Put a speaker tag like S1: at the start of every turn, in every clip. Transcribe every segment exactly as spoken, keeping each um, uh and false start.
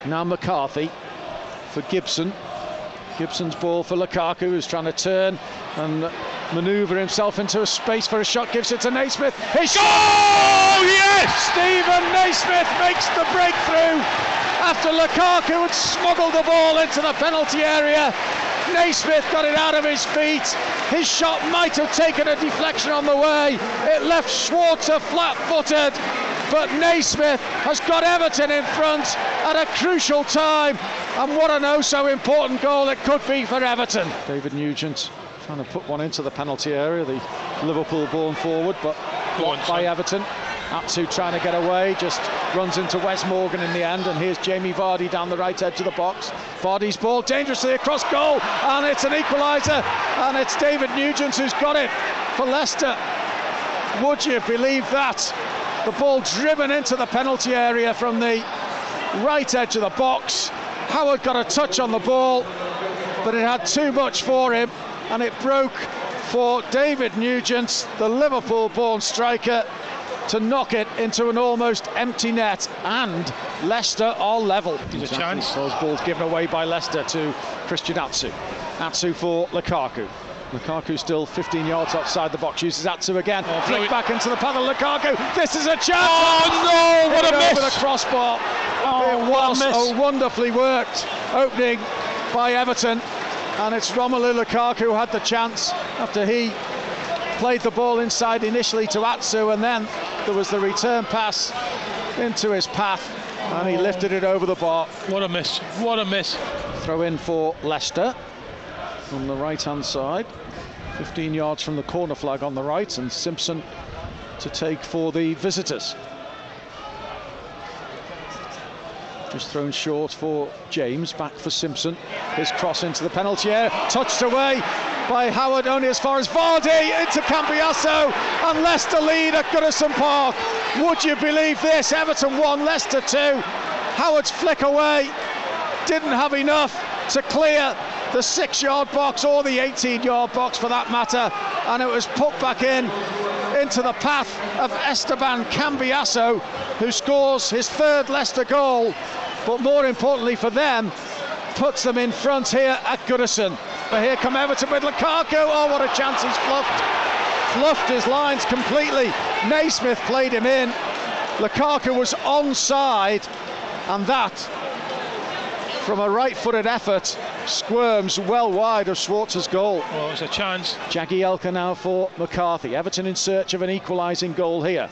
S1: Now McCarthy for Gibson. Gibson's ball for Lukaku, who's trying to turn and manoeuvre himself into a space for a shot. Gives it to Naismith. His shot!
S2: Oh, yes!
S1: Steven Naismith makes the breakthrough after Lukaku had smuggled the ball into the penalty area. Naismith got it out of his feet. His shot might have taken a deflection on the way. It left Schwarzer flat-footed. But Naismith has got Everton in front at a crucial time, and what an oh so important goal it could be for Everton. David Nugent trying to put one into the penalty area, the Liverpool born forward, but blocked by Everton. Atsu trying to get away, just runs into Wes Morgan in the end, and here's Jamie Vardy down the right edge of the box. Vardy's ball dangerously across goal, and it's an equaliser, and it's David Nugent who's got it for Leicester. Would you believe that? The ball driven into the penalty area from the right edge of the box. Howard got a touch on the ball, but it had too much for him, and it broke for David Nugent, the Liverpool-born striker, to knock it into an almost empty net, and Leicester are level.
S2: There's a chance.
S1: Those balls given away by Leicester to Christian Atsu. Atsu for Lukaku. Lukaku still fifteen yards outside the box, uses Atsu again, oh, flick back into the path of Lukaku. This is a chance!
S2: Oh no, what a miss!
S1: Over the crossbar. Oh, it was a wonderfully worked opening by Everton, and it's Romelu Lukaku who had the chance after he played the ball inside initially to Atsu, and then there was the return pass into his path, and he lifted it over the bar.
S2: What a miss, what a miss.
S1: Throw in for Leicester on the right hand side, fifteen yards from the corner flag on the right, and Simpson to take for the visitors. Just thrown short for James, back for Simpson. His cross into the penalty area, touched away by Howard, only as far as Vardy, into Cambiasso, and Leicester lead at Goodison Park. Would you believe this? Everton one, Leicester two. Howard's flick away didn't have enough to clear the six yard box, or the eighteen yard box for that matter, and it was put back in into the path of Esteban Cambiasso, who scores his third Leicester goal, but more importantly for them, puts them in front here at Goodison. But here come Everton with Lukaku. Oh, what a chance, he's fluffed fluffed his lines completely. Naismith played him in, Lukaku was onside, and that, from a right-footed effort, squirms well wide of Schwarzer's goal.
S2: Well, it was a chance.
S1: Jagielka now for McCarthy. Everton in search of an equalising goal here.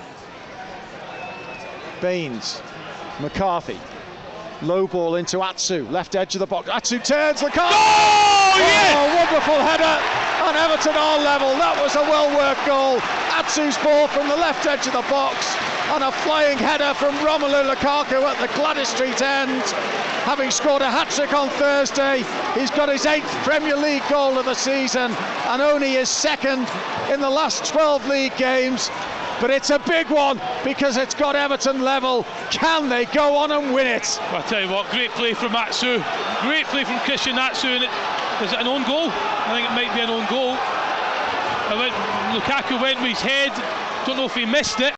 S1: Baines, McCarthy, low ball into Atsu, left edge of the box. Atsu turns, Lukaku!
S2: Oh, yes!
S1: Oh, wonderful header, and Everton are level. That was a well-worked goal. Atsu's ball from the left edge of the box, and a flying header from Romelu Lukaku at the Gladys Street end. Having scored a hat-trick on Thursday, he's got his eighth Premier League goal of the season, and only his second in the last twelve league games. But it's a big one because it's got Everton level. Can they go on and win it?
S2: Well, I'll tell you what, great play from Atsu. Great play from Christian Atsu. And it, is it an own goal? I think it might be an own goal. I went, Lukaku went with his head. Don't know if he missed it.